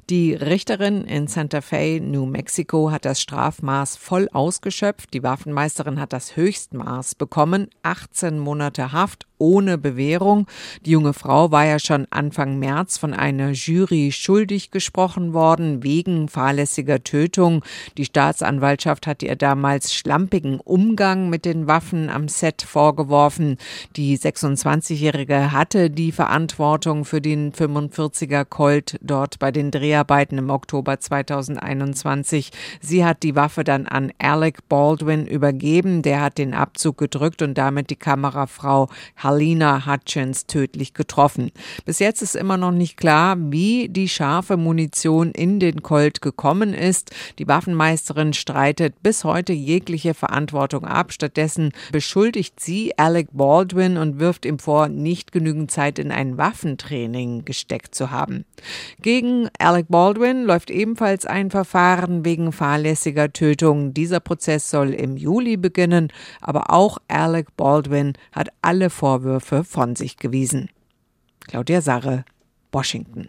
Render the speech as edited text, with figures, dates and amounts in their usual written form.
Die Richterin in Santa Fe, New Mexico, hat das Strafmaß voll ausgeschöpft. Die Waffenmeisterin hat das Höchstmaß bekommen, 18 Monate Haft ohne Bewährung. Die junge Frau war ja schon Anfang März von einer Jury schuldig gesprochen worden wegen fahrlässiger Tötung. Die Staatsanwaltschaft hat ihr damals schlampigen Umgang mit den Waffen am Set vorgeworfen. Die 26-Jährige hatte die Verantwortung für den 45er Colt dort bei den Dreharbeiten im Oktober 2021. Sie hat die Waffe dann an Alec Baldwin übergeben. Der hat den Abzug gedrückt und damit die Kamerafrau Halyna Hutchins tödlich getroffen. Bis jetzt ist immer noch nicht klar, wie die scharfe Munition in den Colt gekommen ist. Die Waffenmeisterin streitet bis heute jegliche Verantwortung ab. Stattdessen beschuldigt sie Alec Baldwin und wirft ihm vor, nicht genügend Zeit in ein Waffentraining gesteckt zu haben. Gegen Alec Baldwin läuft ebenfalls ein Verfahren wegen fahrlässiger Tötung. Dieser Prozess soll im Juli beginnen, aber auch Alec Baldwin hat alle Vorwürfe von sich gewiesen. Claudia Sarre, Washington.